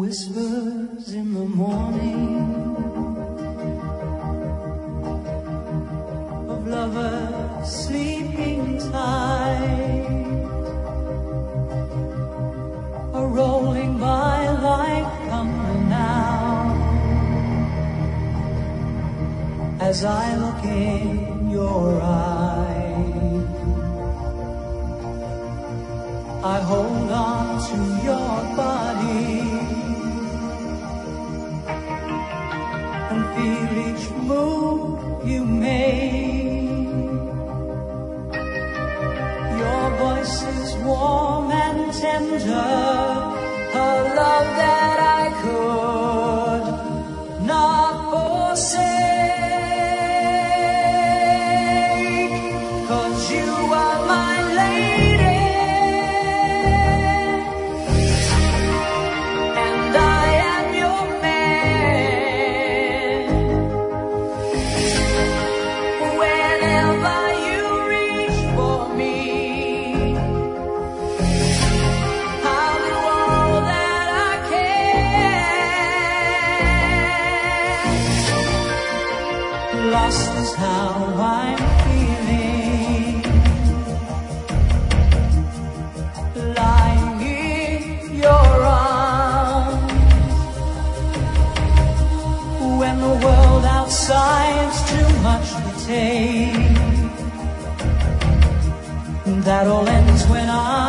whispers in the morning of lovers sleeping tight are rolling by like thunder now as I look in your eyes. I hold on to your body and feel each move you make. Your voice is warm and tender, a love that I could not forsake. 'Cause you are my lady, and I am your man. Whenever you reach for me, I'll do all that I can. Lost is how I'm feeling, lying in your arms, when the world outside's too much to take. That all ends when I